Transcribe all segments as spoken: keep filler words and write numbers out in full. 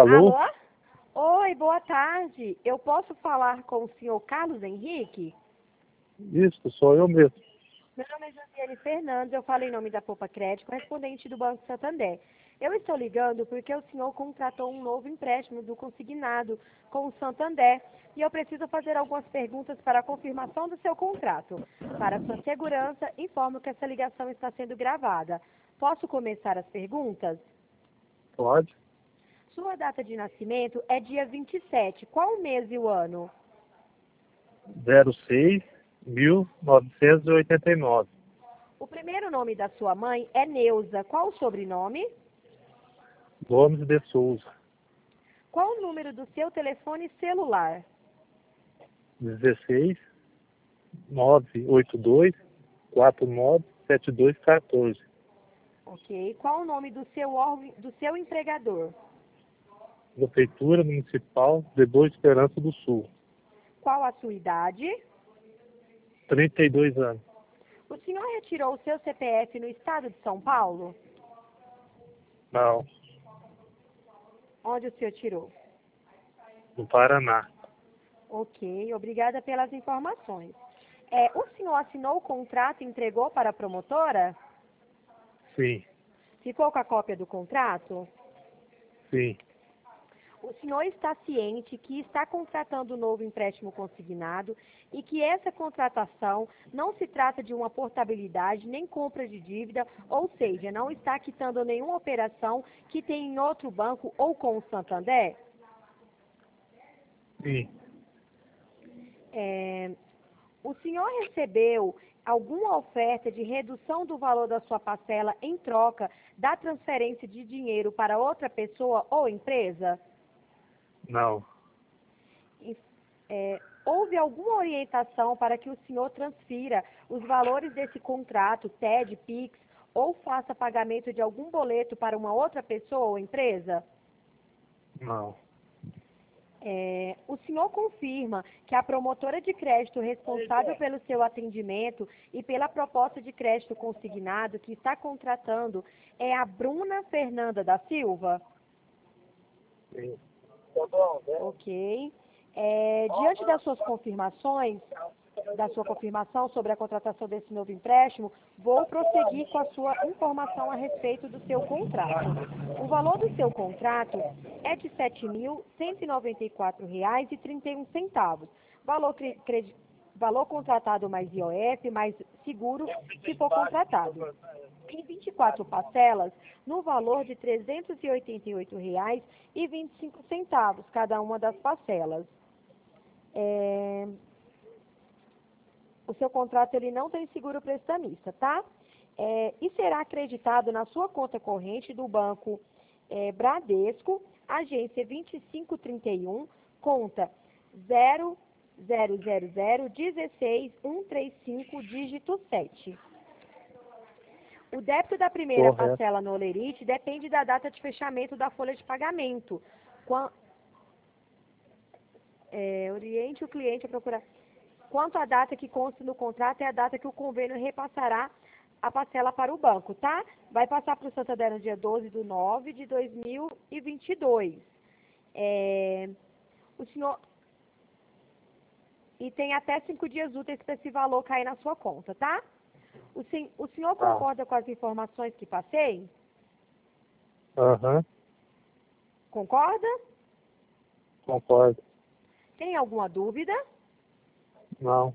Alô? Alô? Oi, boa tarde. Eu posso falar com o senhor Carlos Henrique? Isso, sou eu mesmo. Meu nome é Josiane Fernandes, eu falo em nome da Poupa Crédito, correspondente do Banco Santander. Eu estou ligando porque o senhor contratou um novo empréstimo do consignado com o Santander e eu preciso fazer algumas perguntas para a confirmação do seu contrato. Para sua segurança, informo que essa ligação está sendo gravada. Posso começar as perguntas? Pode? Sua data de nascimento é dia vinte e sete. Qual o mês e o ano? zero seis mil novecentos e oitenta e nove. O primeiro nome da sua mãe é Neuza. Qual o sobrenome? Gomes de Souza. Qual o número do seu telefone celular? dezesseis nove oito dois quatro nove sete dois um quatro. Ok. Qual o nome do seu órgão, do seu empregador? Prefeitura Municipal de Boa Esperança do Sul. Qual a sua idade? trinta e dois anos. O senhor retirou o seu C P F no estado de São Paulo? Não, Onde o senhor tirou? no Paraná. Ok, obrigada pelas informações. É, o senhor assinou o contrato e entregou para a promotora? Sim, Ficou com a cópia do contrato? sim, O senhor está ciente que está contratando um novo empréstimo consignado e que essa contratação não se trata de uma portabilidade nem compra de dívida, ou seja, não está quitando nenhuma operação que tem em outro banco ou com o Santander? sim. É, o senhor recebeu alguma oferta de redução do valor da sua parcela em troca da transferência de dinheiro para outra pessoa ou empresa? Não, É, houve alguma orientação para que o senhor transfira os valores desse contrato, T E D, Pix, ou faça pagamento de algum boleto para uma outra pessoa ou empresa? não, É, o senhor confirma que a promotora de crédito responsável pelo seu atendimento e pela proposta de crédito consignado que está contratando é a Bruna Fernanda da Silva? sim. Ok. É, diante das suas confirmações, da sua confirmação sobre a contratação desse novo empréstimo, vou prosseguir com a sua informação a respeito do seu contrato. O valor do seu contrato é de sete mil cento e noventa e quatro reais e trinta e um centavos. Valor, cre- credi- valor contratado mais I O F, mais seguro, se for contratado. Em vinte e quatro parcelas, no valor de trezentos e oitenta e oito reais e vinte e cinco centavos, cada uma das parcelas. É, o seu contrato ele não tem seguro prestamista, tá? É, e será acreditado na sua conta corrente do banco é, Bradesco, agência vinte e cinco trinta e um, conta zero zero zero zero um seis um três cinco, dígito sete. O débito da primeira Correto. parcela no Olerite depende da data de fechamento da folha de pagamento. Quan- é, oriente o cliente a procurar. Quanto à data que consta no contrato, é a data que o convênio repassará a parcela para o banco, tá? Vai passar para o Santander no dia doze de nove de dois mil e vinte e dois. É, o senhor... E tem até cinco dias úteis para esse valor cair na sua conta, tá? O, sen... o senhor Tá. concorda com as informações que passei? Aham, Concorda? concordo. Tem alguma dúvida? Não,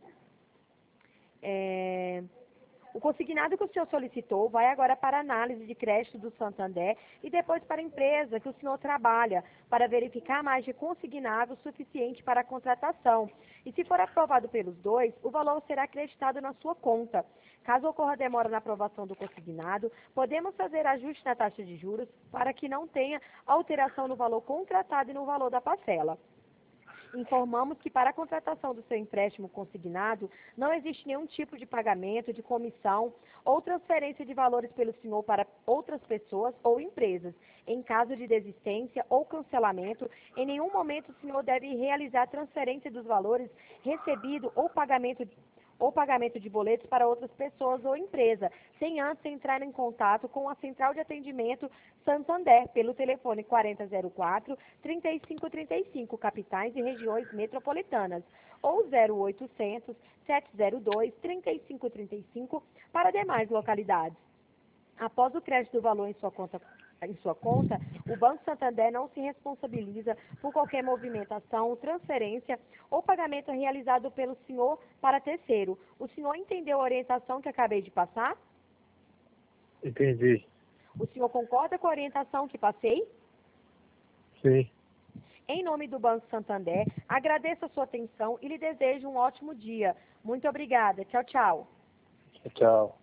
É, o consignado que o senhor solicitou vai agora para a análise de crédito do Santander e depois para a empresa que o senhor trabalha, para verificar a margem consignável suficiente para a contratação. E se for aprovado pelos dois, o valor será acreditado na sua conta. Caso ocorra demora na aprovação do consignado, podemos fazer ajuste na taxa de juros para que não tenha alteração no valor contratado e no valor da parcela. Informamos que para a contratação do seu empréstimo consignado, não existe nenhum tipo de pagamento, de comissão ou transferência de valores pelo senhor para outras pessoas ou empresas. Em caso de desistência ou cancelamento, em nenhum momento o senhor deve realizar transferência dos valores recebido ou pagamento ou pagamento de boletos para outras pessoas ou empresa, sem antes entrar em contato com a Central de Atendimento Santander pelo telefone quarenta zero quatro, trinta e cinco trinta e cinco, capitais e regiões metropolitanas, ou zero oitocentos, sete zero dois, trinta e cinco trinta e cinco para demais localidades. Após o crédito do valor em sua conta em sua conta, o Banco Santander não se responsabiliza por qualquer movimentação, transferência ou pagamento realizado pelo senhor para terceiro. O senhor entendeu a orientação que acabei de passar? Entendi. O senhor concorda com a orientação que passei? Sim. Em nome do Banco Santander, agradeço a sua atenção e lhe desejo um ótimo dia. Muito obrigada. Tchau, tchau. Tchau.